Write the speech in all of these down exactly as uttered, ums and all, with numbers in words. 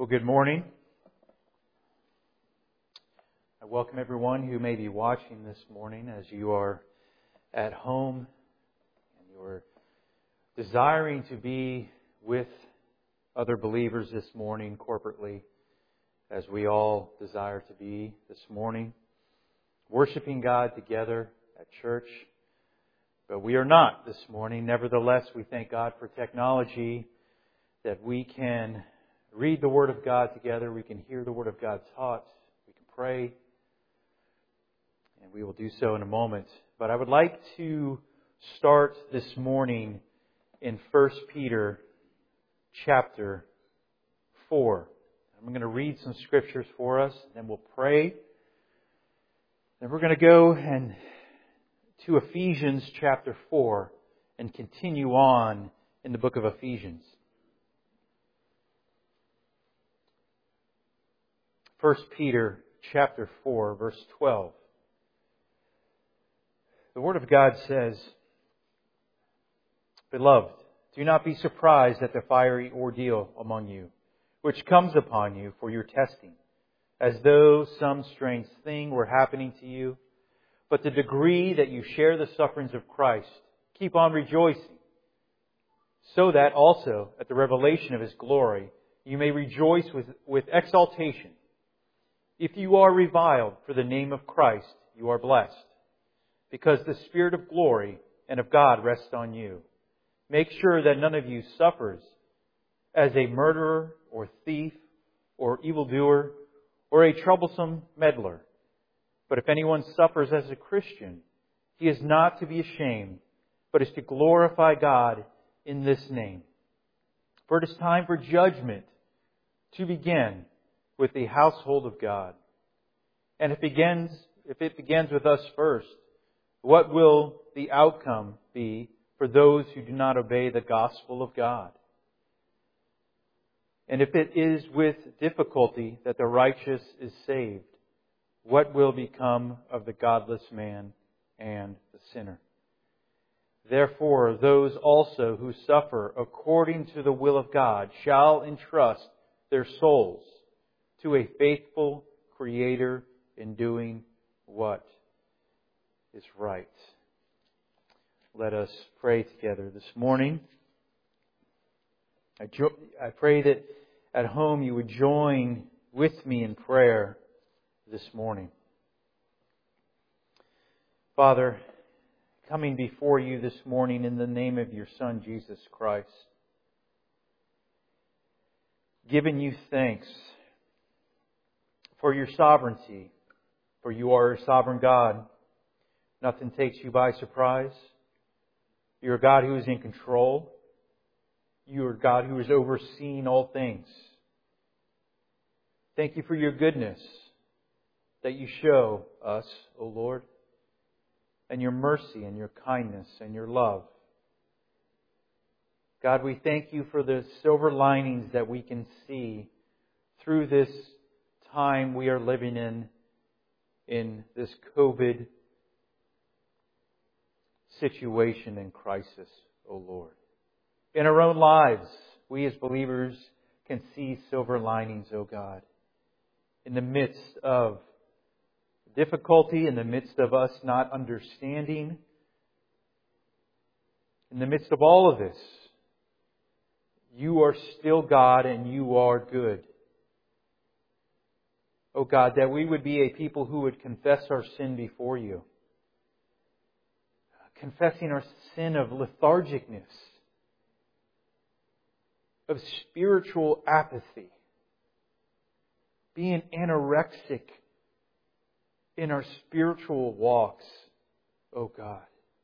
Well, good morning. I welcome everyone who may be watching this morning as you are at home and you're desiring to be with other believers this morning corporately, as we all desire to be this morning, worshiping God together at church. But we are not this morning. Nevertheless, we thank God for technology, that we can read the Word of God together, we can hear the Word of God taught, we can pray, and we will do so in a moment. But I would like to start this morning in First Peter chapter four. I'm going to read some scriptures for us, then we'll pray. Then we're going to go and to Ephesians chapter four and continue on in the book of Ephesians. First Peter chapter four, verse twelve. The Word of God says, "Beloved, do not be surprised at the fiery ordeal among you, which comes upon you for your testing, as though some strange thing were happening to you. But the degree that you share the sufferings of Christ, keep on rejoicing, so that also at the revelation of His glory you may rejoice with, with exaltation. If you are reviled for the name of Christ, you are blessed, because the Spirit of glory and of God rests on you. Make sure that none of you suffers as a murderer or thief or evildoer or a troublesome meddler. But if anyone suffers as a Christian, he is not to be ashamed, but is to glorify God in this name. For it is time for judgment to begin with the household of God. And if it begins, if it begins with us first, what will the outcome be for those who do not obey the gospel of God? And if it is with difficulty that the righteous is saved, what will become of the godless man and the sinner? Therefore, those also who suffer according to the will of God shall entrust their souls to a faithful Creator in doing what is right." Let us pray together this morning. I, jo- I pray that at home you would join with me in prayer this morning. Father, coming before you this morning in the name of your Son, Jesus Christ, giving you thanks for your sovereignty, for you are a sovereign God. Nothing takes you by surprise. You're a God who is in control. You are a God who has overseen all things. Thank you for your goodness that you show us, O Lord, and your mercy and your kindness and your love. God, we thank you for the silver linings that we can see through this time we are living in, in this COVID situation and crisis, O Lord. In our own lives, we as believers can see silver linings, O God. In the midst of difficulty, in the midst of us not understanding, in the midst of all of this, you are still God and you are good. Oh God, that we would be a people who would confess our sin before you. Confessing our sin of lethargicness, of spiritual apathy, being anorexic in our spiritual walks, oh God.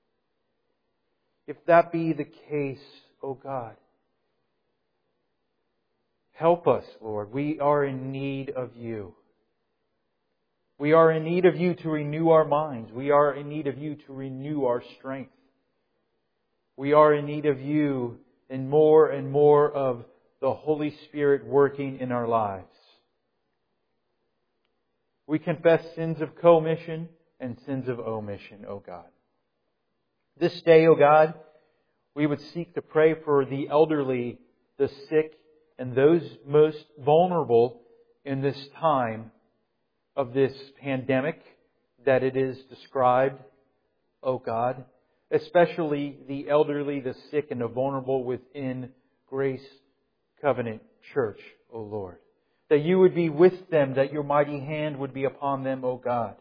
If that be the case, oh God, help us, Lord. We are in need of you. We are in need of you to renew our minds. We are in need of you to renew our strength. We are in need of you and more and more of the Holy Spirit working in our lives. We confess sins of commission and sins of omission, O God. This day, O God, we would seek to pray for the elderly, the sick, and those most vulnerable in this time of this pandemic that it is described, O God, especially the elderly, the sick, and the vulnerable within Grace Covenant Church, O Lord. That you would be with them, that your mighty hand would be upon them, O God.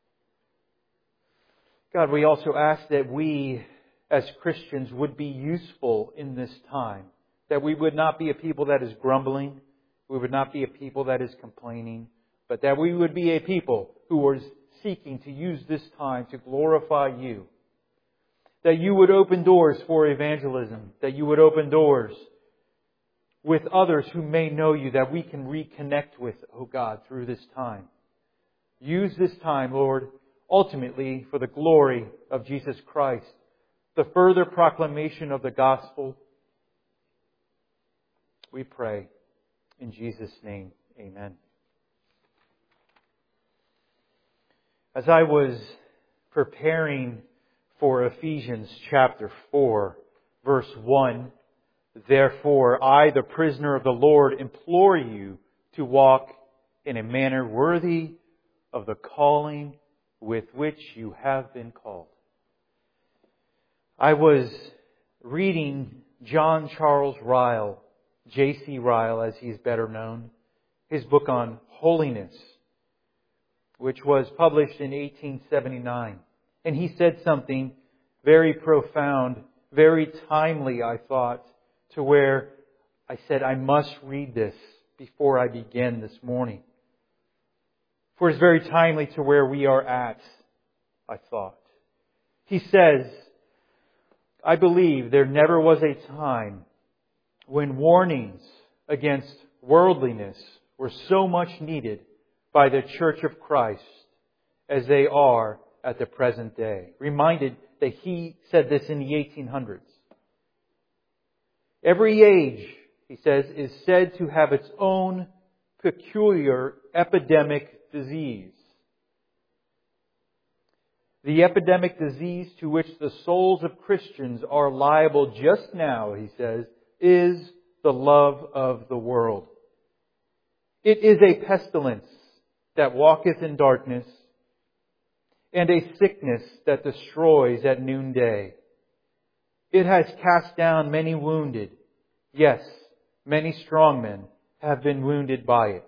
God, we also ask that we as Christians would be useful in this time. That we would not be a people that is grumbling. We would not be a people that is complaining. But that we would be a people who are seeking to use this time to glorify you. That you would open doors for evangelism. That you would open doors with others who may know you, that we can reconnect with, oh God, through this time. Use this time, Lord, ultimately for the glory of Jesus Christ, the further proclamation of the gospel. We pray in Jesus' name, amen. As I was preparing for Ephesians chapter four, verse one, therefore, I, the prisoner of the Lord, implore you to walk in a manner worthy of the calling with which you have been called. I was reading John Charles Ryle, J C Ryle as he's better known, his book on holiness, which was published in eighteen seventy-nine. And he said something very profound, very timely, I thought, to where I said, I must read this before I begin this morning. For it's very timely to where we are at, I thought. He says, I believe there never was a time when warnings against worldliness were so much needed by the Church of Christ as they are at the present day. Reminded that he said this in the eighteen hundreds. Every age, he says, is said to have its own peculiar epidemic disease. The epidemic disease to which the souls of Christians are liable just now, he says, is the love of the world. It is a pestilence that walketh in darkness, and a sickness that destroys at noonday. It has cast down many wounded. Yes, many strong men have been wounded by it.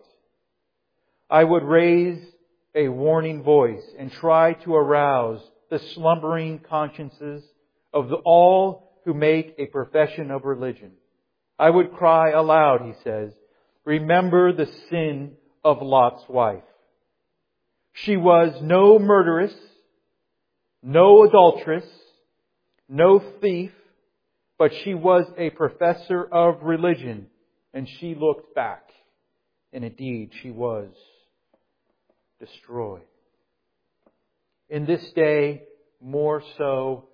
I would raise a warning voice and try to arouse the slumbering consciences of the, all who make a profession of religion. I would cry aloud, he says, remember the sin of Lot's wife. She was no murderess, no adulteress, no thief, but she was a professor of religion, and she looked back, and indeed she was destroyed. In this day, more so,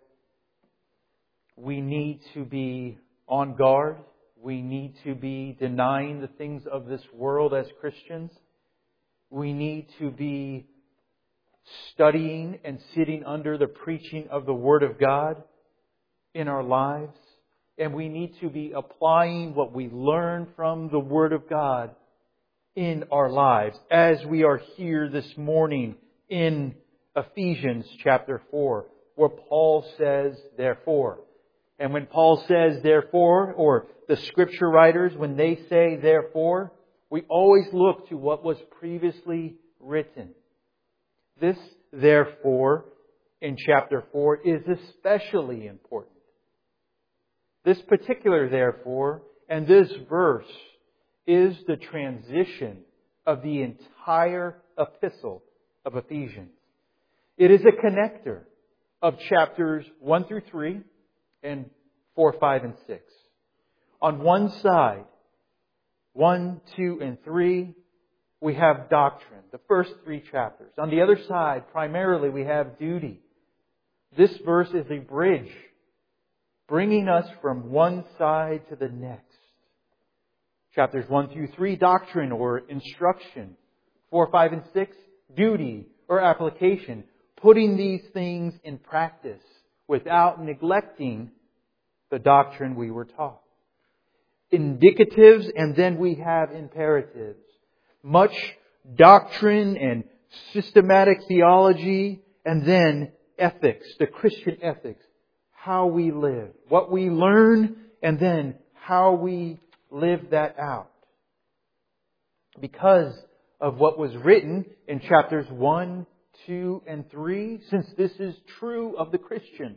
we need to be on guard. We need to be denying the things of this world as Christians. We need to be studying and sitting under the preaching of the Word of God in our lives. And we need to be applying what we learn from the Word of God in our lives, as we are here this morning in Ephesians chapter four, where Paul says, therefore. And when Paul says, therefore, or the Scripture writers, when they say, therefore, we always look to what was previously written. This, therefore, in chapter four is especially important. This particular therefore, and this verse, is the transition of the entire epistle of Ephesians. It is a connector of chapters one through three and four, five, and six. On one side, one, two, and three, we have doctrine, the first three chapters. On the other side, primarily, we have duty. This verse is a bridge, bringing us from one side to the next. Chapters one through three, doctrine or instruction. four, five, and six, duty or application. Putting these things in practice without neglecting the doctrine we were taught. indicatives and then we have imperatives. Much doctrine and systematic theology and then ethics, the Christian ethics. How we live, what we learn and then how we live that out. Because of what was written in chapters one, two, and three, since this is true of the Christian,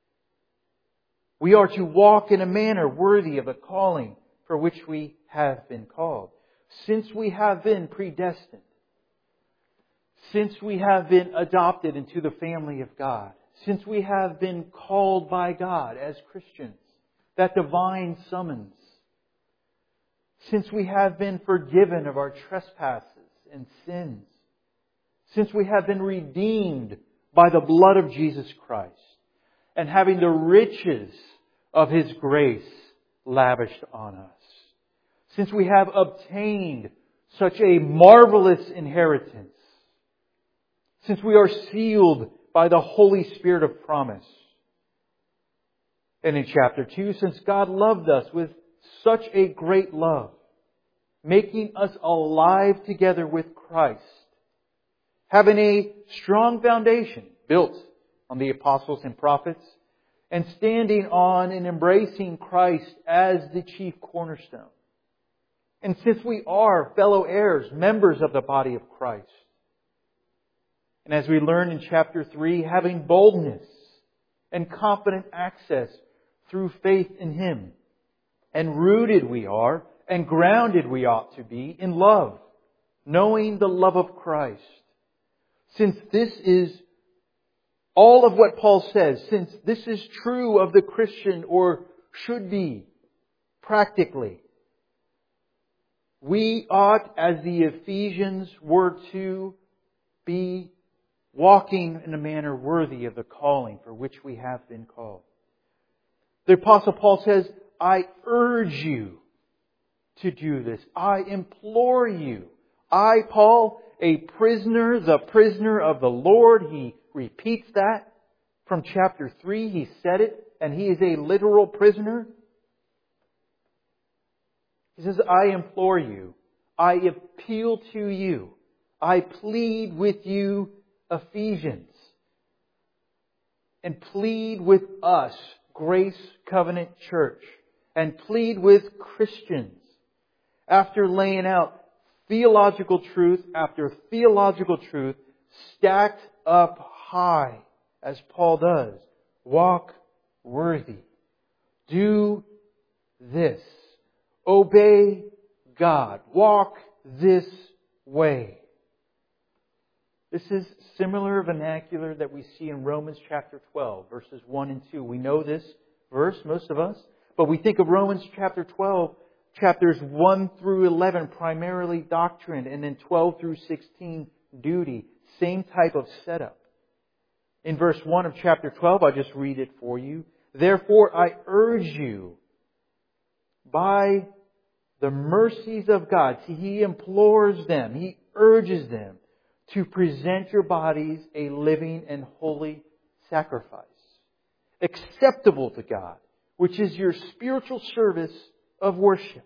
we are to walk in a manner worthy of a calling for which we have been called. Since we have been predestined, since we have been adopted into the family of God, since we have been called by God as Christians, that divine summons, since we have been forgiven of our trespasses and sins, since we have been redeemed by the blood of Jesus Christ, and having the riches of His grace lavished on us, since we have obtained such a marvelous inheritance, since we are sealed by the Holy Spirit of promise. And in chapter two, since God loved us with such a great love, making us alive together with Christ, having a strong foundation built on the apostles and prophets, and standing on and embracing Christ as the chief cornerstone. And since we are fellow heirs, members of the body of Christ, and as we learn in chapter three, having boldness and confident access through faith in Him. And rooted we are, and grounded we ought to be in love, knowing the love of Christ. Since this is all of what Paul says, since this is true of the Christian, or should be practically, we ought, as the Ephesians were to, be walking in a manner worthy of the calling for which we have been called. The Apostle Paul says, I urge you to do this. I implore you. I, Paul, a prisoner, the prisoner of the Lord. He repeats that from chapter three. He said it, and he is a literal prisoner. He says, I implore you. I appeal to you. I plead with you, Ephesians. And plead with us, Grace Covenant Church. And plead with Christians. After laying out theological truth after theological truth, stacked up high, as Paul does. Walk worthy. Do this. Obey God. Walk this way. This is similar vernacular that we see in Romans chapter twelve, verses one and two. We know this verse, most of us, but we think of Romans chapter twelve, chapters one through eleven, primarily doctrine, and then twelve through sixteen, duty. Same type of setup. In verse one of chapter twelve, I'll just read it for you. Therefore, I urge you, by the mercies of God. See, He implores them, He urges them to present your bodies a living and holy sacrifice, acceptable to God, which is your spiritual service of worship.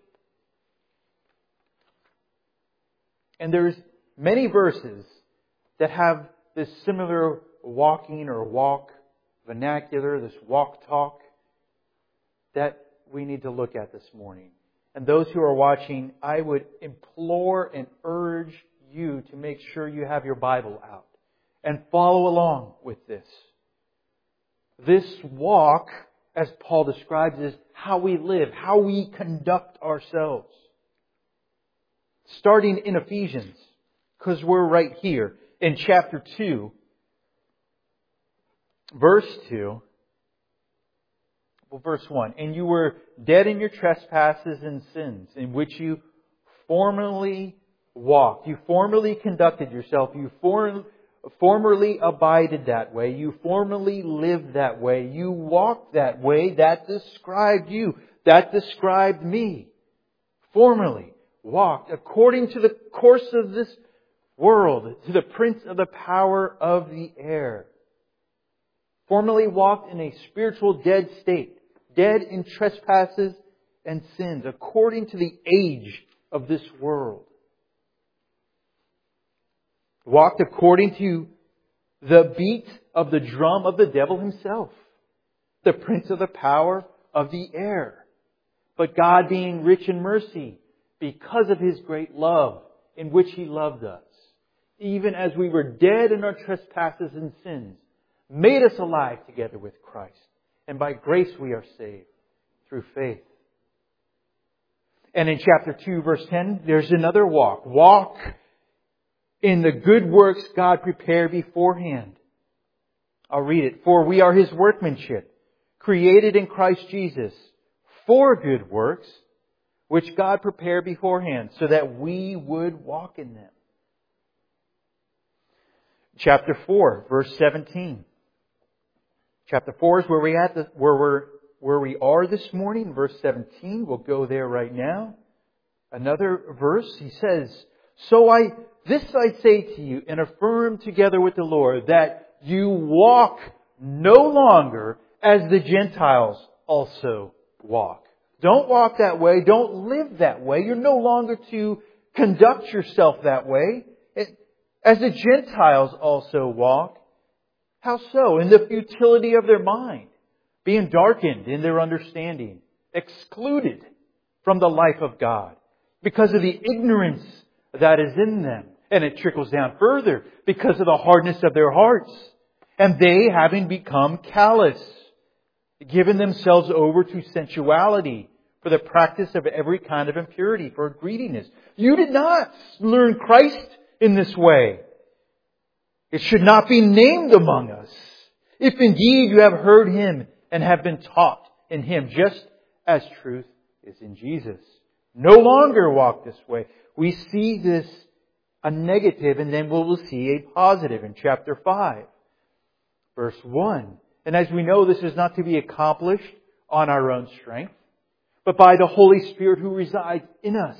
And there's many verses that have this similar walking or walk vernacular, this walk talk, that we need to look at this morning. And those who are watching, I would implore and urge you to make sure you have your Bible out and follow along with this. This walk, as Paul describes, is how we live, how we conduct ourselves. Starting in Ephesians, because we're right here in chapter two, verse two. Well, verse one. And you were dead in your trespasses and sins, in which you formerly walked. You formerly conducted yourself. You for, formerly abided that way. You formerly lived that way. You walked that way. That described you. That described me. Formerly walked according to the course of this world, to the prince of the power of the air. Formerly walked in a spiritual dead state. Dead in trespasses and sins according to the age of this world. Walked according to the beat of the drum of the devil himself, the prince of the power of the air. But God, being rich in mercy, because of His great love in which He loved us, even as we were dead in our trespasses and sins, made us alive together with Christ. And by grace we are saved through faith. And in chapter two, verse ten, there's another walk. Walk in the good works God prepared beforehand. I'll read it. For we are His workmanship, created in Christ Jesus for good works, which God prepared beforehand so that we would walk in them. Chapter four, verse seventeen. Chapter four is where we at the, where we're where we are this morning. Verse seventeen. We'll go there right now. Another verse. He says, "So I this I say to you and affirm together with the Lord, that you walk no longer as the Gentiles also walk." Don't walk that way. Don't live that way. You're no longer to conduct yourself that way. As the Gentiles also walk. How so? In the futility of their mind, being darkened in their understanding, excluded from the life of God because of the ignorance that is in them. And it trickles down further because of the hardness of their hearts. And they, having become callous, given themselves over to sensuality, for the practice of every kind of impurity, for greediness. You did not learn Christ in this way. It should not be named among us. If indeed you have heard Him and have been taught in Him, just as truth is in Jesus. No longer walk this way. We see this a negative, and then we'll see a positive in chapter five, verse one. And as we know, this is not to be accomplished on our own strength, but by the Holy Spirit who resides in us.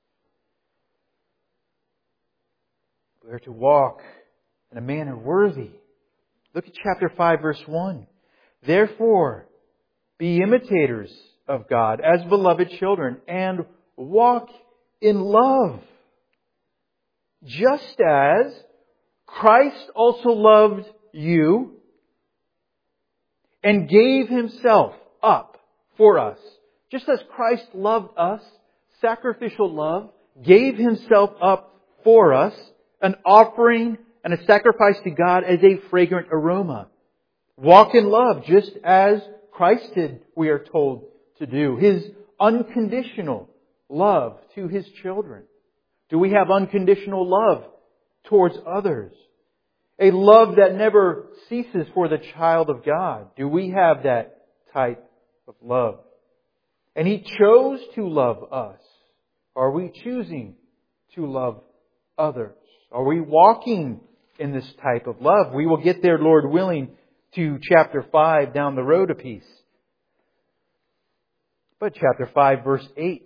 We are to walk in a manner worthy. Look at chapter five, verse one. Therefore, be imitators of God as beloved children, and walk in love, just as Christ also loved you and gave Himself up for us. Just as Christ loved us, sacrificial love, gave Himself up for us, an offering and a sacrifice to God as a fragrant aroma. Walk in love, just as Christ did, we are told to do. His unconditional love to His children. Do we have unconditional love towards others? A love that never ceases for the child of God. Do we have that type of love? And He chose to love us. Are we choosing to love others? Are we walking in this type of love? We will get there, Lord willing, to chapter five down the road a piece. But chapter five, verse eight.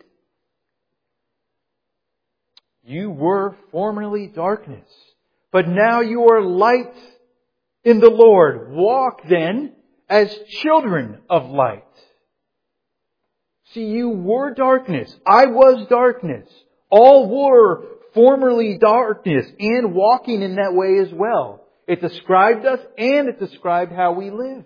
You were formerly darkness, but now you are light in the Lord. Walk then as children of light. See, you were darkness. I was darkness. All were formerly darkness and walking in that way as well. It described us and it described how we lived.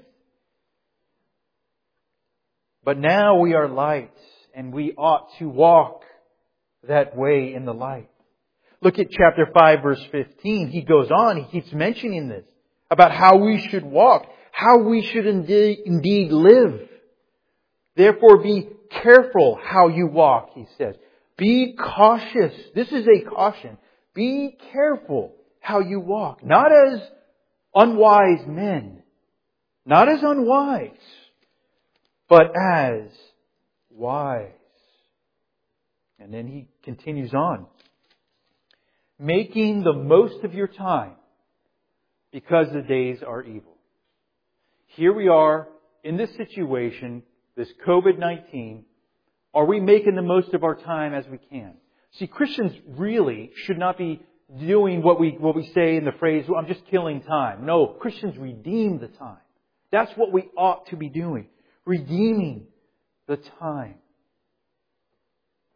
But now we are light and we ought to walk that way in the light. Look at chapter five, verse fifteen. He goes on, he keeps mentioning this about how we should walk, how we should indeed, indeed live. Therefore be careful how you walk, he says. Be cautious. This is a caution. Be careful how you walk. Not as unwise men. Not as unwise. But as wise. And then he continues on. Making the most of your time, because the days are evil. Here we are in this situation, this covid nineteen. Are we making the most of our time as we can? See, Christians really should not be doing what we what we say in the phrase, well, I'm just killing time. No, Christians redeem the time. That's what we ought to be doing. Redeeming the time.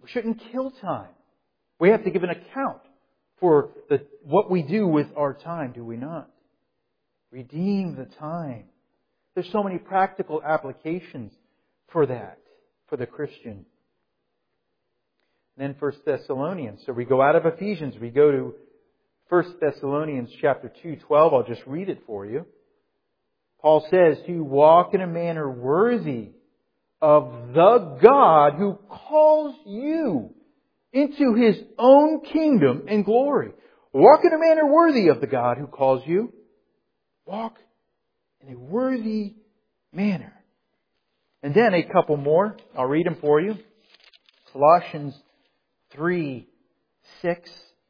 We shouldn't kill time. We have to give an account for the, what we do with our time, do we not? Redeem the time. There's so many practical applications for that, for the Christian. And then First Thessalonians. So we go out of Ephesians, we go to First Thessalonians chapter two, twelve. I'll just read it for you. Paul says, to walk in a manner worthy of the God who calls you into His own kingdom and glory. Walk in a manner worthy of the God who calls you. Walk in a worthy manner. And then a couple more. I'll read them for you. Colossians three, six.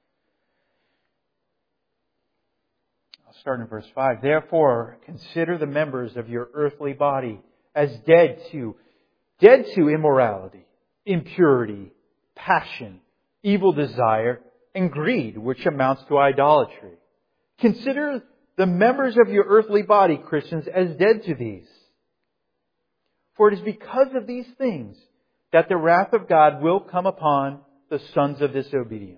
I'll start in verse five. Therefore, consider the members of your earthly body as dead to, dead to immorality, impurity, passion, evil desire, and greed, which amounts to idolatry. Consider the members of your earthly body, Christians, as dead to these. For it is because of these things that the wrath of God will come upon the sons of disobedience.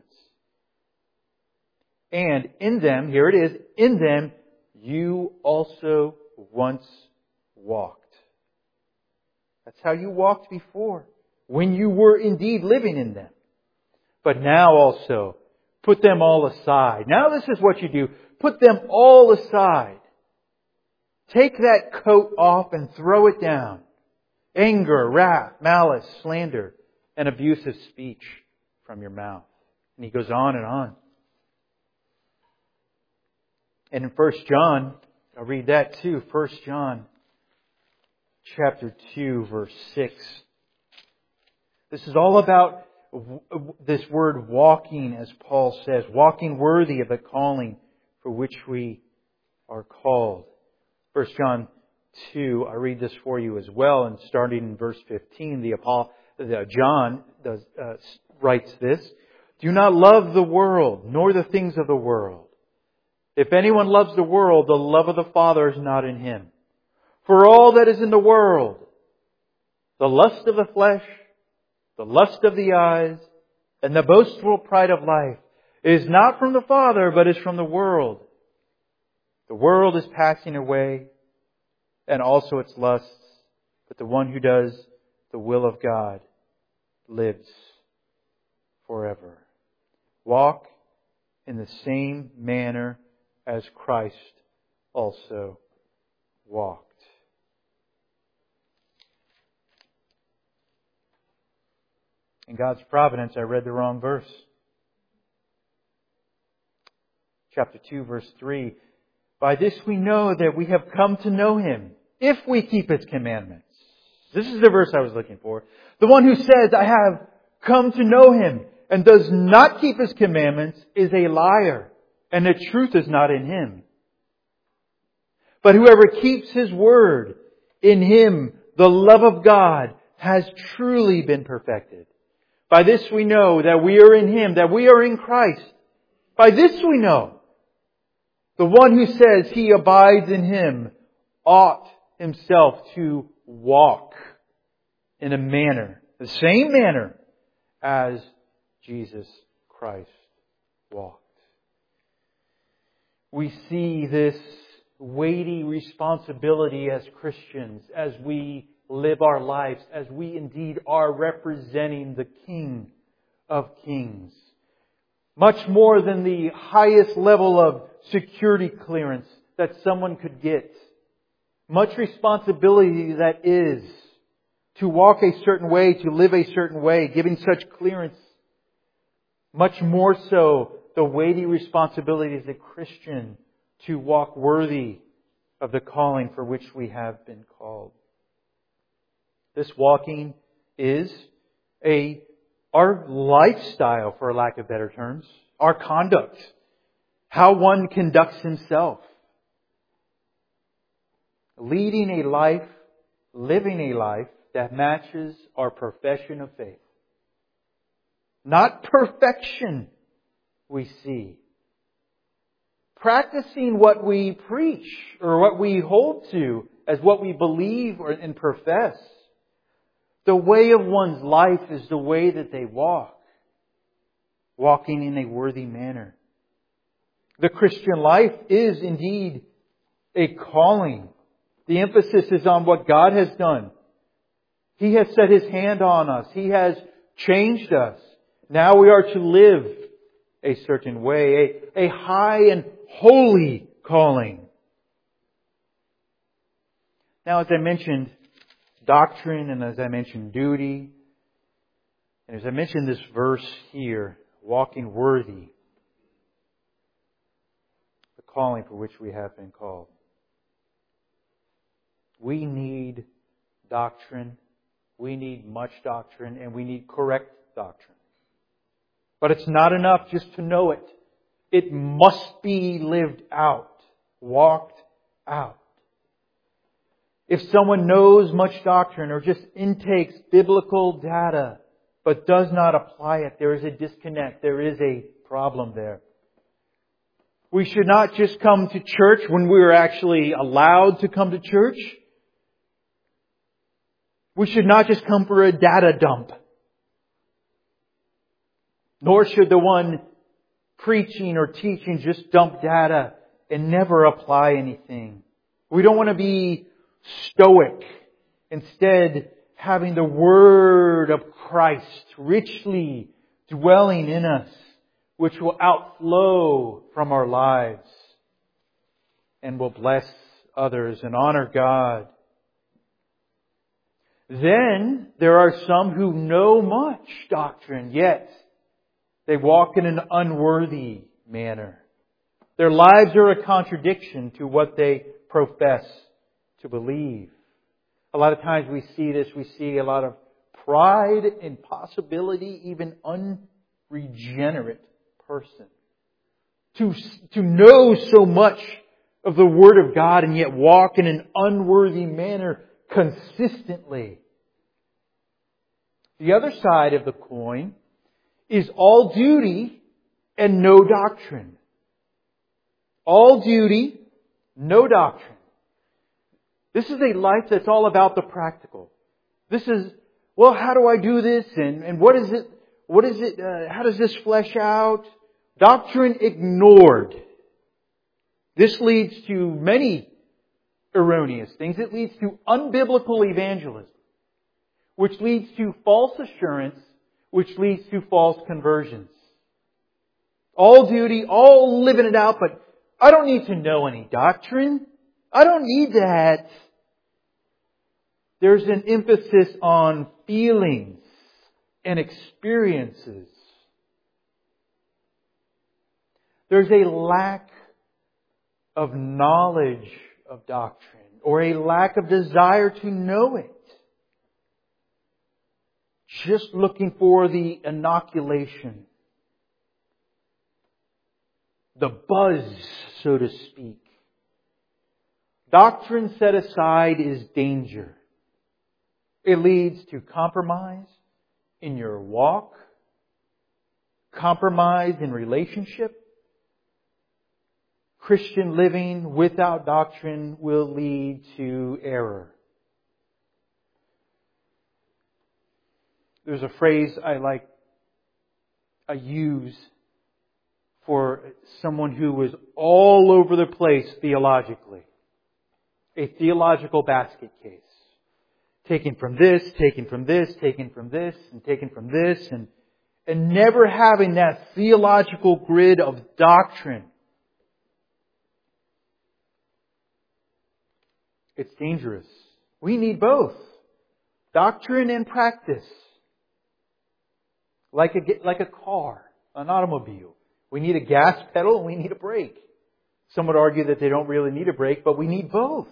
And in them, here it is, in them you also once walked. That's how you walked before, when you were indeed living in them. But now also, put them all aside. Now this is what you do. Put them all aside. Take that coat off and throw it down. Anger, wrath, malice, slander, and abusive speech from your mouth. And he goes on and on. And in First John, I'll read that too. First John chapter two, verse six. This is all about this word walking, as Paul says. Walking worthy of the calling for which we are called. First John two, I read this for you as well. And starting in verse fifteen, the Apostle, the John does, uh, writes this. Do not love the world, nor the things of the world. If anyone loves the world, the love of the Father is not in him. For all that is in the world, the lust of the flesh, the lust of the eyes, and the boastful pride of life is not from the Father, but is from the world. The world is passing away, and also its lusts, but the one who does the will of God lives forever. Walk in the same manner as Christ also walked. In God's providence, I read the wrong verse. Chapter two, verse three. By this we know that we have come to know Him, if we keep His commandments. This is the verse I was looking for. The one who says, I have come to know Him, and does not keep His commandments is a liar, and the truth is not in him. But whoever keeps His word, in him the love of God has truly been perfected. By this we know that we are in Him, that we are in Christ. By this we know. The one who says he abides in Him ought himself to walk in a manner, the same manner as Jesus Christ walked. We see this weighty responsibility as Christians, as we live our lives, as we indeed are representing the King of Kings. Much more than the highest level of security clearance that someone could get. Much responsibility that is to walk a certain way, to live a certain way, giving such clearance. Much more so the weighty responsibility as a Christian to walk worthy of the calling for which we have been called. This walking is a our lifestyle, for lack of better terms, our conduct, how one conducts himself. Leading a life, living a life that matches our profession of faith. Not perfection we see. Practicing what we preach or what we hold to as what we believe or and profess. The way of one's life is the way that they walk, walking in a worthy manner. The Christian life is indeed a calling. The emphasis is on what God has done. He has set His hand on us. He has changed us. Now we are to live a certain way, a, a high and holy calling. Now, as I mentioned, doctrine, and as I mentioned, duty, and as I mentioned this verse here, walking worthy, the calling for which we have been called. We need doctrine. We need much doctrine, and we need correct doctrine. But it's not enough just to know it. It must be lived out, walked out. If someone knows much doctrine or just intakes biblical data but does not apply it, there is a disconnect. There is a problem there. We should not just come to church when we are actually allowed to come to church. We should not just come for a data dump. Nor should the one preaching or teaching just dump data and never apply anything. We don't want to be stoic. Instead, having the Word of Christ richly dwelling in us, which will outflow from our lives and will bless others and honor God. Then there are some who know much doctrine, yet they walk in an unworthy manner. Their lives are a contradiction to what they profess to believe. A lot of times we see this, we see a lot of pride and possibility, even unregenerate person. To, to know so much of the Word of God and yet walk in an unworthy manner consistently. The other side of the coin is all duty and no doctrine. All duty, no doctrine. This is a life that's all about the practical. This is, well, how do I do this? And, and what is it? What is it? Uh, how does this flesh out? Doctrine ignored. This leads to many erroneous things. It leads to unbiblical evangelism, which leads to false assurance, which leads to false conversions. All duty, all living it out, but I don't need to know any doctrine. I don't need that. There's an emphasis on feelings and experiences. There's a lack of knowledge of doctrine or a lack of desire to know it. Just looking for the inoculation, the buzz, so to speak. Doctrine set aside is danger. It leads to compromise in your walk, compromise in relationship. Christian living without doctrine will lead to error. There's a phrase I like, I use for someone who was all over the place theologically. A theological basket case. Taken from this, taken from this, taken from this, and taken from this, and, and never having that theological grid of doctrine. It's dangerous. We need both. Doctrine and practice. Like a, like a car, an automobile. We need a gas pedal and we need a brake. Some would argue that they don't really need a brake, but we need both.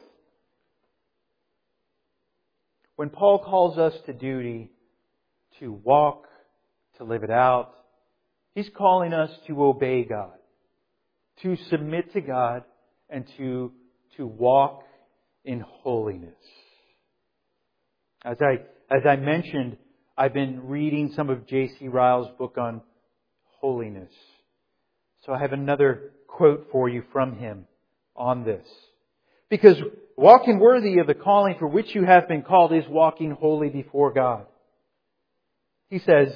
When Paul calls us to duty, to walk, to live it out, he's calling us to obey God, to submit to God, and to, to walk in holiness. As I, as I mentioned, I've been reading some of J C Ryle's book on holiness. So I have another quote for you from him on this. Because walking worthy of the calling for which you have been called is walking holy before God. He says,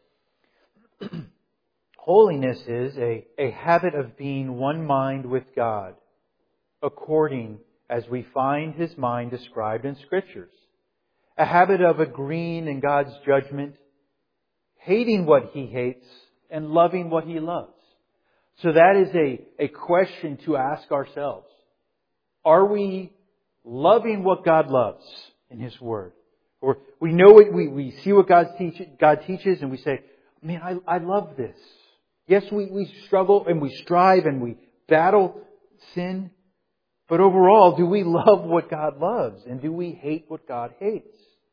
holiness is a, a habit of being one mind with God, according as we find His mind described in Scriptures. A habit of agreeing in God's judgment, hating what He hates, and loving what He loves. So that is a, a question to ask ourselves. Are we loving what God loves in His Word? Or we know it, we, we see what God, teach, God teaches and we say, man, I, I love this. Yes, we, we struggle and we strive and we battle sin. But overall, do we love what God loves? And do we hate what God hates?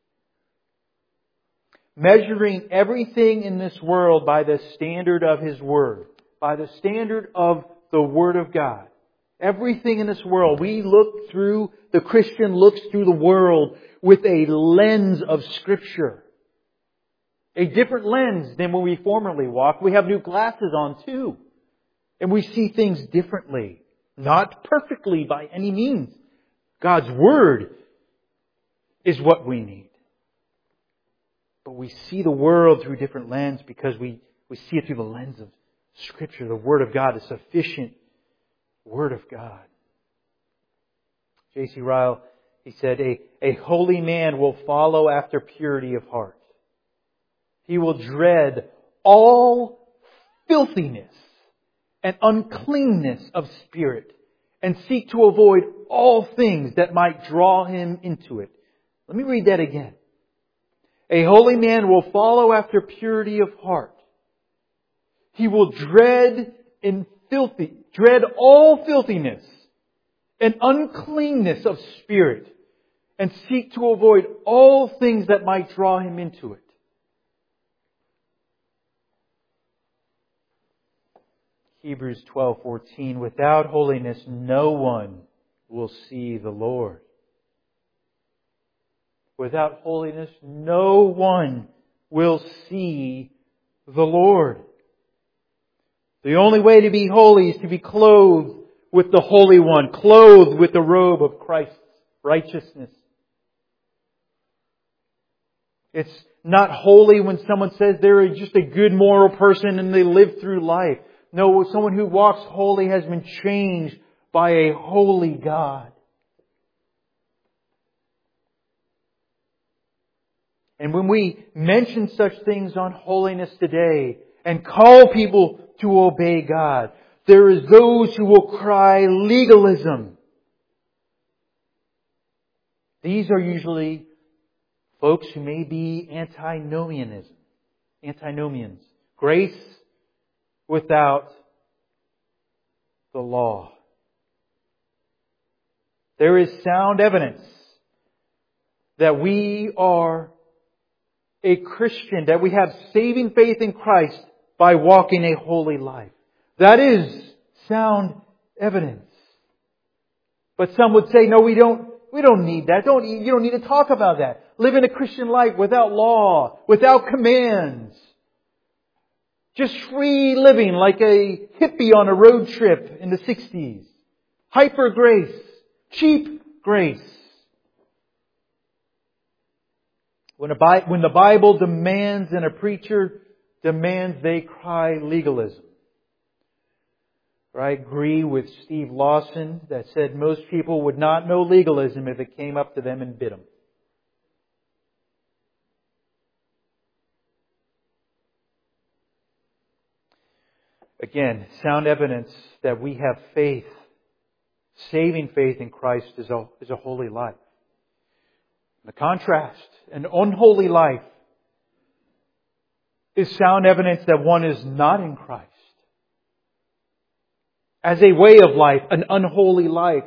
Measuring everything in this world by the standard of His Word. By the standard of the Word of God. Everything in this world, we look through, the Christian looks through the world with a lens of Scripture. A different lens than when we formerly walked. We have new glasses on too. And we see things differently. Not perfectly by any means. God's Word is what we need. But we see the world through a different lens because we, we see it through the lens of Scripture. The Word of God, the sufficient Word of God. J C Ryle, he said, a, a holy man will follow after purity of heart. He will dread all filthiness and uncleanness of spirit and seek to avoid all things that might draw him into it. Let me read that again. A holy man will follow after purity of heart. He will dread in filthy, dread all filthiness and uncleanness of spirit and seek to avoid all things that might draw him into it. Hebrews twelve fourteen, without holiness no one will see the Lord. Without holiness no one will see the Lord. The only way to be holy is to be clothed with the Holy One, clothed with the robe of Christ's righteousness. It's not holy when someone says they're just a good moral person and they live through life. No, someone who walks holy has been changed by a holy God. And when we mention such things on holiness today and call people to obey God, there is those who will cry legalism. These are usually folks who may be antinomianism, antinomians. Grace without the law. There is sound evidence that we are a Christian, that we have saving faith in Christ by walking a holy life. That is sound evidence. But some would say, no, we don't, we don't need that. Don't, you don't need to talk about that. Living a Christian life without law, without commands. Just free living like a hippie on a road trip in the sixties. Hyper grace. Cheap grace. When, a, when the Bible demands and a preacher demands, they cry legalism. I agree with Steve Lawson that said most people would not know legalism if it came up to them and bit them. Again, sound evidence that we have faith, saving faith in Christ is a, is a holy life. The contrast, an unholy life is sound evidence that one is not in Christ. As a way of life, an unholy life.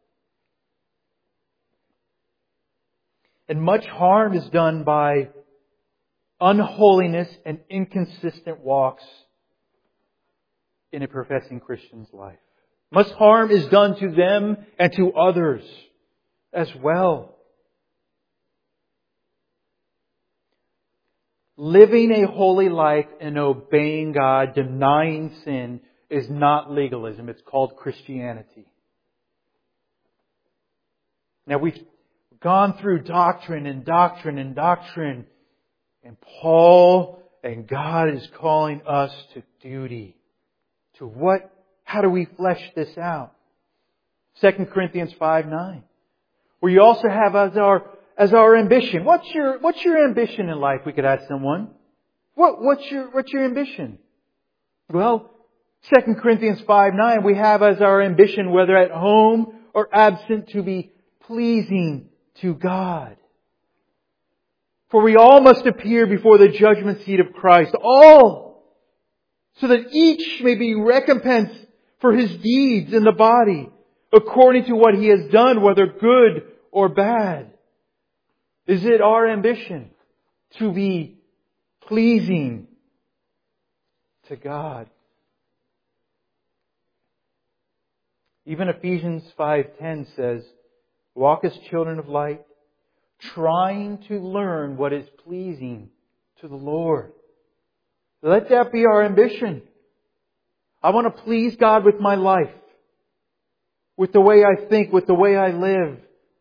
And much harm is done by unholiness and inconsistent walks in a professing Christian's life. Much harm is done to them and to others as well. Living a holy life and obeying God, denying sin, is not legalism. It's called Christianity. Now we've gone through doctrine and doctrine and doctrine. And Paul and God is calling us to duty. To what? How do we flesh this out? Second Corinthians five nine. Where you also have as our as our ambition. What's your what's your ambition in life? We could ask someone. What what's your what's your ambition? Well, Second Corinthians five nine, we have as our ambition, whether at home or absent, to be pleasing to God. For we all must appear before the judgment seat of Christ. All! So that each may be recompensed for his deeds in the body, according to what he has done, whether good or bad. Is it our ambition to be pleasing to God? Even Ephesians five ten says, walk as children of light, trying to learn what is pleasing to the Lord. Let that be our ambition. I want to please God with my life, with the way I think, with the way I live.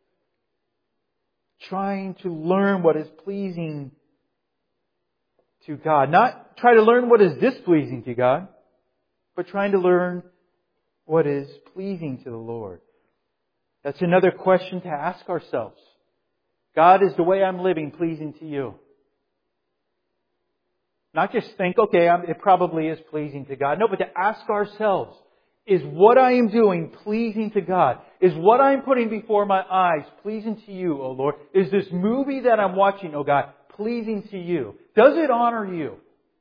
Trying to learn what is pleasing to God. Not try to learn what is displeasing to God, but trying to learn what is pleasing to the Lord. That's another question to ask ourselves. God, is the way I'm living pleasing to you? Not just think, okay, I'm, it probably is pleasing to God. No, but to ask ourselves, is what I am doing pleasing to God? Is what I'm putting before my eyes pleasing to you, O Lord? Is this movie that I'm watching, O God, pleasing to you? Does it honor you?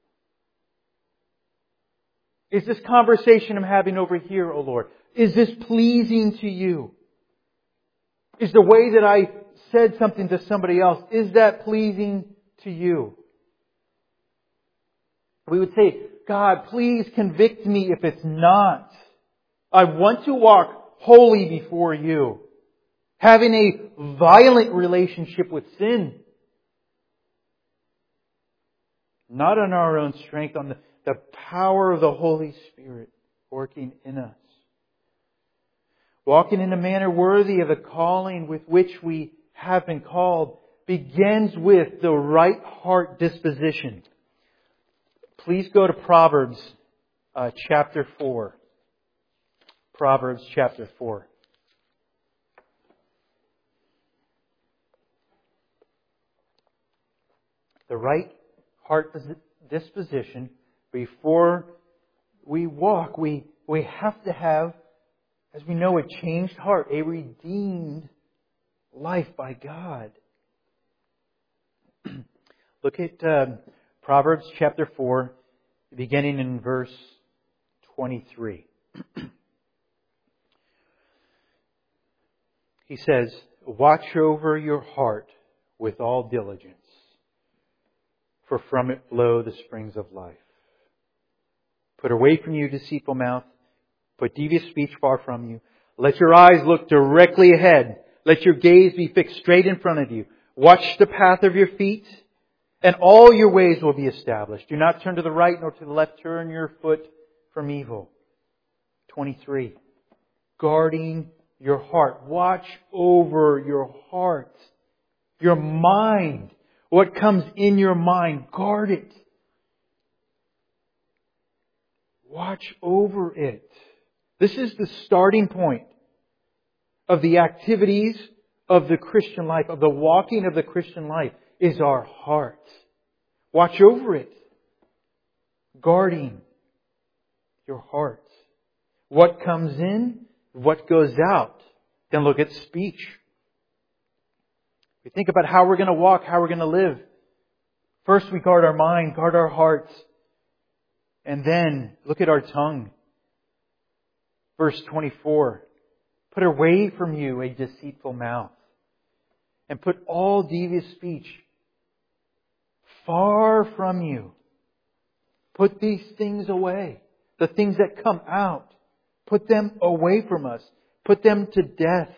Is this conversation I'm having over here, O Lord, is this pleasing to you? Is the way that I said something to somebody else, is that pleasing to you? We would say, God, please convict me if it's not. I want to walk holy before you, having a violent relationship with sin. Not on our own strength, on the, the power of the Holy Spirit working in us. Walking in a manner worthy of the calling with which we have been called begins with the right heart disposition. Please go to Proverbs uh, chapter four. Proverbs chapter four. The right heart disposition, before we walk, we, we have to have, as we know, a changed heart, a redeemed life by God. Look at um, Proverbs chapter four, beginning in verse twenty-three. He says, watch over your heart with all diligence, for from it flow the springs of life. Put away from you deceitful mouth, put devious speech far from you. Let your eyes look directly ahead. Let your gaze be fixed straight in front of you. Watch the path of your feet, and all your ways will be established. Do not turn to the right nor to the left. Turn your foot from evil. twenty-three. Guarding your heart. Watch over your heart. Your mind. What comes in your mind, guard it. Watch over it. This is the starting point of the activities of the Christian life, of the walking of the Christian life, is our heart. Watch over it. Guarding your heart. What comes in, what goes out. Then look at speech. We think about how we're going to walk, how we're going to live. First we guard our mind, guard our hearts. And then look at our tongue. Verse twenty-four. Put away from you a deceitful mouth, and put all devious speech far from you. Put these things away. The things that come out. Put them away from us. Put them to death.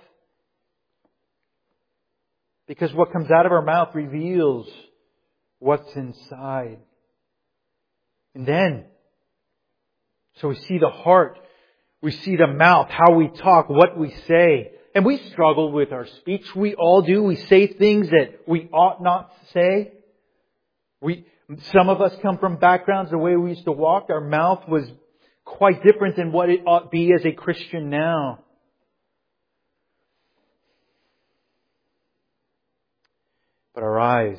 Because what comes out of our mouth reveals what's inside. And then, so we see the heart, we see the mouth, how we talk, what we say. And we struggle with our speech. We all do. We say things that we ought not say. We, some of us come from backgrounds, the way we used to walk, our mouth was quite different than what it ought to be as a Christian now. But our eyes,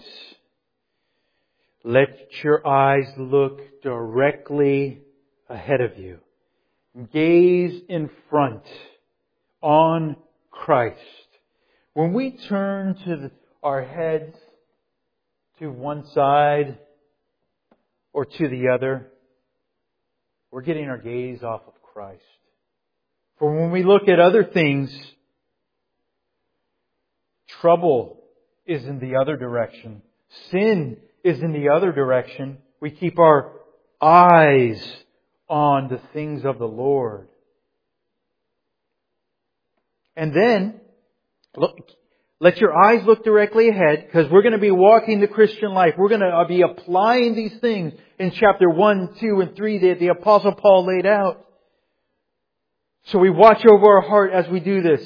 let your eyes look directly ahead of you. Gaze in front on Christ. When we turn to the, our heads to one side or to the other, we're getting our gaze off of Christ. For when we look at other things, trouble is in the other direction. Sin is in the other direction. We keep our eyes on the things of the Lord. And then, look, let your eyes look directly ahead, because we're going to be walking the Christian life. We're going to be applying these things in chapter one, two, and three that the Apostle Paul laid out. So we watch over our heart as we do this.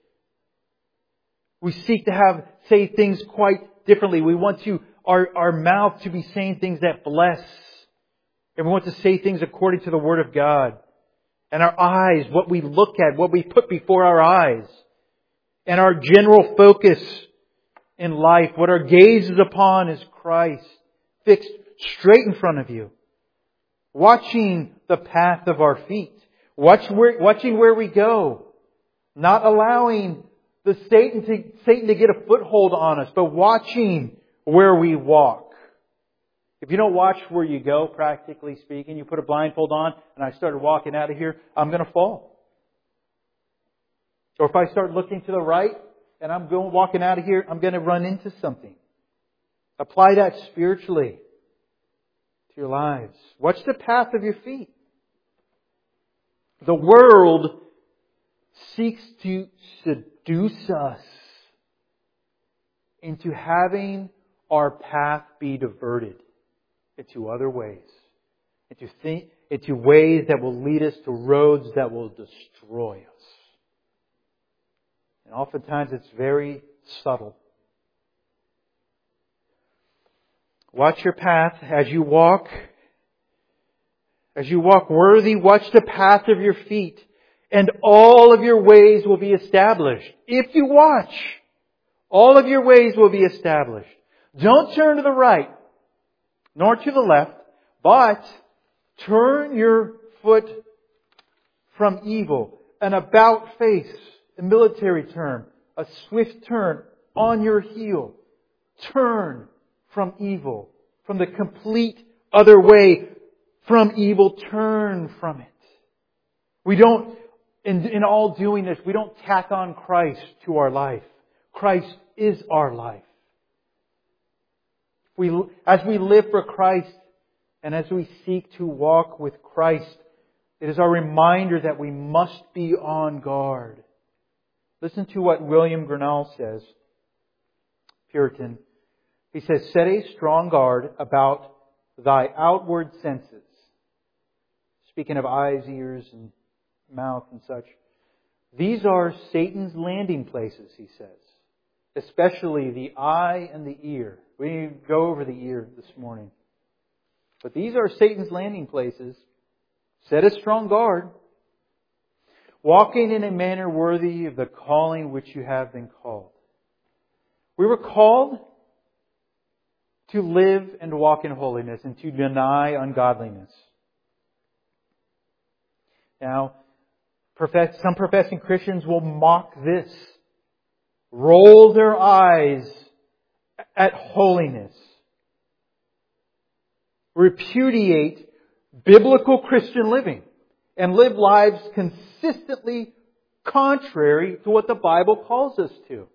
We seek to have, say things quite differently. We want to, our, our mouth to be saying things that bless. And we want to say things according to the Word of God. And our eyes, what we look at, what we put before our eyes. And our general focus in life, what our gaze is upon is Christ, fixed straight in front of you. Watching the path of our feet. Watch where, watching where we go. Not allowing the Satan to, Satan to get a foothold on us, but watching where we walk. If you don't watch where you go, practically speaking, you put a blindfold on and I started walking out of here, I'm going to fall. Or if I start looking to the right and I'm going walking out of here, I'm going to run into something. Apply that spiritually to your lives. Watch the path of your feet. The world seeks to seduce us into having our path be diverted into other ways, into think, into ways that will lead us to roads that will destroy us. And oftentimes it's very subtle. Watch your path as you walk. As you walk worthy, watch the path of your feet, and all of your ways will be established. If you watch, all of your ways will be established. Don't turn to the right, nor to the left, but turn your foot from evil. An about face, a military term, a swift turn on your heel. Turn from evil, from the complete other way. From evil, turn from it. We don't, in, in all doing this, we don't tack on Christ to our life. Christ is our life. We, as we live for Christ and as we seek to walk with Christ, it is our reminder that we must be on guard. Listen to what William Gurnall says, Puritan. He says, set a strong guard about thy outward senses. Speaking of eyes, ears, and mouth and such. These are Satan's landing places, he says. Especially the eye and the ear. We need to go over the ear this morning. But these are Satan's landing places. Set a strong guard. Walking in a manner worthy of the calling which you have been called. We were called to live and walk in holiness and to deny ungodliness. Now, profess, some professing Christians will mock this. Roll their eyes at holiness. Repudiate biblical Christian living. And live lives consistently contrary to what the Bible calls us to.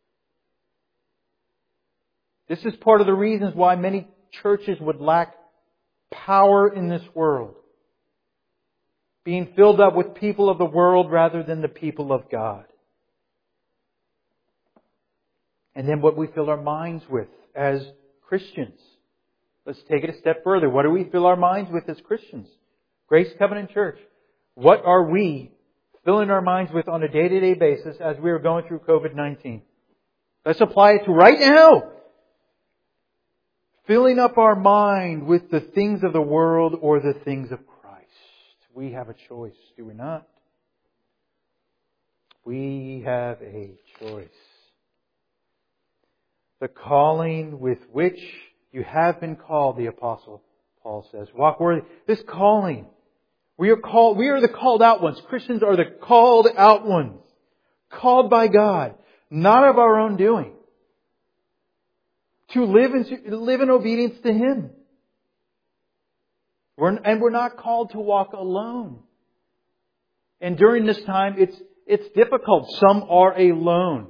This is part of the reasons why many churches would lack power in this world. Being filled up with people of the world rather than the people of God. And then what we fill our minds with as Christians. Let's take it a step further. What do we fill our minds with as Christians? Grace Covenant Church. What are we filling our minds with on a day-to-day basis as we are going through covid nineteen. Let's apply it to right now. Filling up our mind with the things of the world or the things of Christ. We have a choice, do we not? We have a choice. The calling with which you have been called, the Apostle Paul says. Walk worthy. This calling. We are called, we are the called out ones. Christians are the called out ones. Called by God. Not of our own doing. To live in, live in obedience to Him. We're, and we're not called to walk alone. And during this time, it's, it's difficult. Some are alone.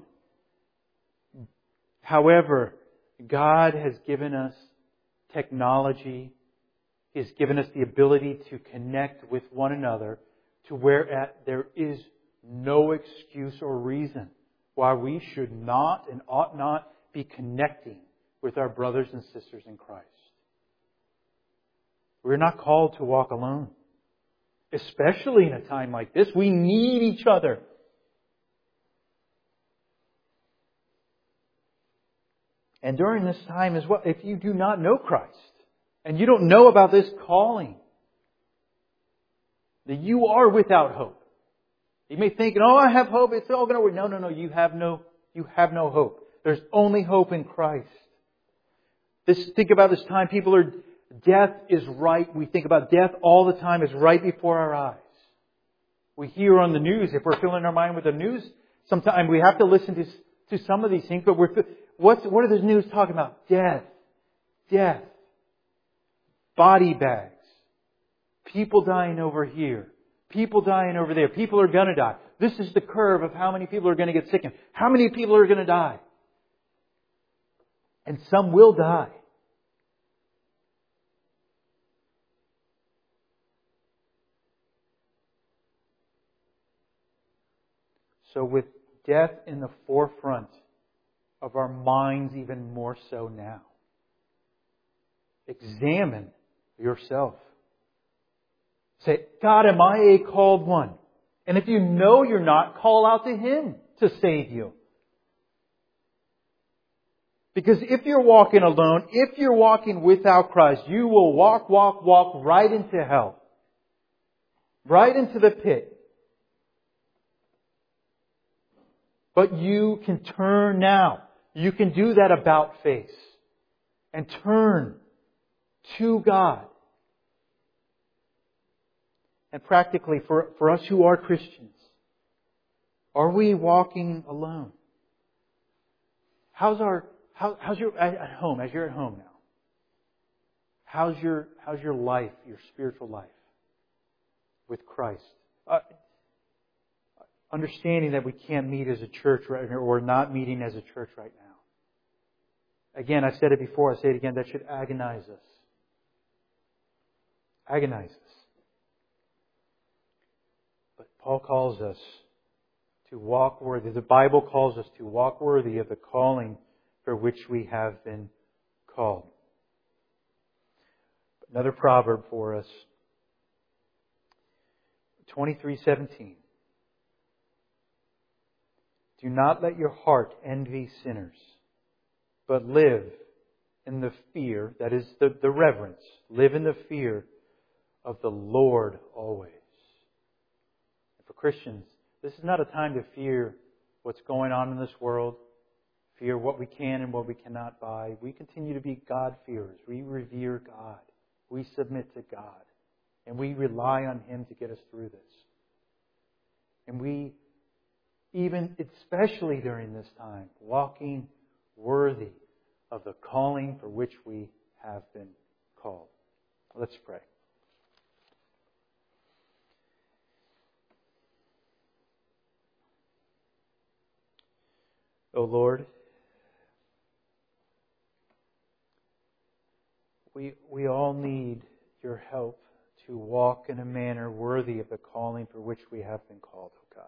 However, God has given us technology. He has given us the ability to connect with one another to where at there is no excuse or reason why we should not and ought not be connecting with our brothers and sisters in Christ. We're not called to walk alone. Especially in a time like this, we need each other. And during this time as well, if you do not know Christ, and you don't know about this calling, that you are without hope. You may think, oh, I have hope, it's all going to work. No, no, no, you have no, you have no hope. There's only hope in Christ. This, think about this time, people are, death is right. We think about death all the time. It's right before our eyes. We hear on the news, if we're filling our mind with the news, sometimes we have to listen to, to some of these things, but we're, what's, what are the news talking about? Death. Death. Body bags. People dying over here. People dying over there. People are going to die. This is the curve of how many people are going to get sick and how many people are going to die. And some will die. So with death in the forefront of our minds even more so now, examine yourself. Say, God, am I a called one? And if you know you're not, call out to Him to save you. Because if you're walking alone, if you're walking without Christ, you will walk, walk, walk right into hell. Right into the pit. But you can turn now. You can do that about face. And turn to God. And practically, for, for us who are Christians, are we walking alone? How's our how, how's your at home as you're at home now? How's your how's your life, your spiritual life with Christ? Uh, understanding that we can't meet as a church right now, or we're not meeting as a church right now. Again, I've said it before. I say it again. That should agonize us. Agonize us. But Paul calls us to walk worthy. The Bible calls us to walk worthy of the calling for which we have been called. Another proverb for us. twenty-three seventeen. Do not let your heart envy sinners, but live in the fear, that is the, the reverence, live in the fear of the Lord always. And for Christians, this is not a time to fear what's going on in this world, fear what we can and what we cannot buy. We continue to be God-fearers. We revere God. We submit to God. And we rely on Him to get us through this. And we, even especially during this time, walking worthy of the calling for which we have been called. Let's pray. O Lord, we we all need Your help to walk in a manner worthy of the calling for which we have been called, O God.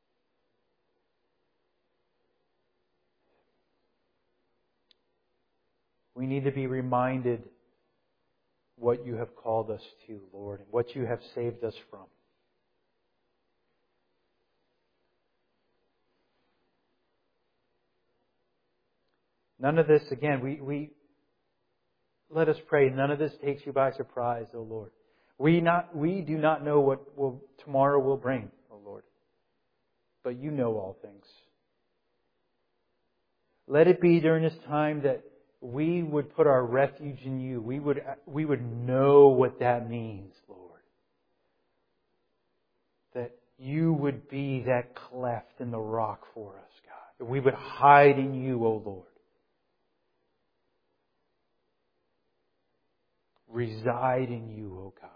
We need to be reminded what You have called us to, Lord, and what You have saved us from. None of this, again, we, we let us pray, none of this takes you by surprise, O Lord. We not we do not know what will, tomorrow will bring, O Lord. But you know all things. Let it be during this time that we would put our refuge in you. We would we would know what that means, Lord. That you would be that cleft in the rock for us, God. That we would hide in you, O Lord. Reside in you, O God.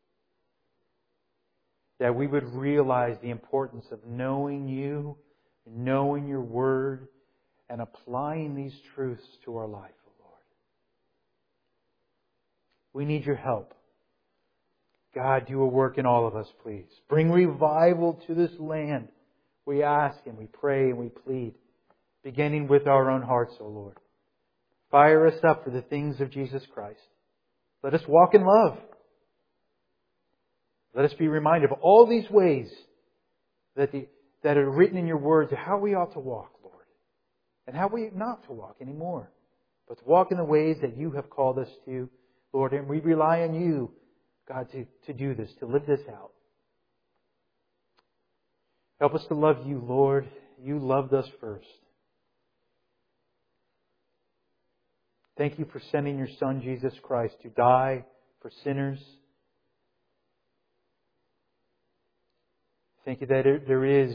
That we would realize the importance of knowing you, knowing your word, and applying these truths to our life, O Lord. We need your help. God, do a work in all of us, please. Bring revival to this land. We ask and we pray and we plead, beginning with our own hearts, O Lord. Fire us up for the things of Jesus Christ. Let us walk in love. Let us be reminded of all these ways that, the, that are written in your words of how we ought to walk, Lord. And how we not to walk anymore. But to walk in the ways that you have called us to, Lord. And we rely on you, God, to, to do this, to live this out. Help us to love you, Lord. You loved us first. Thank you for sending your Son, Jesus Christ, to die for sinners. Thank you that there is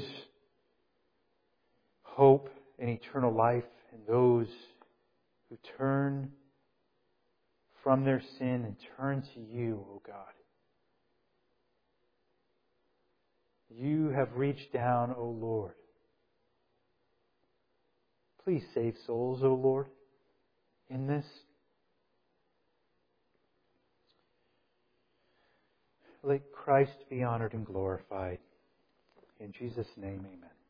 hope and eternal life in those who turn from their sin and turn to you, O God. You have reached down, O Lord. Please save souls, O Lord, in this. Let Christ be honored and glorified. In Jesus' name, amen.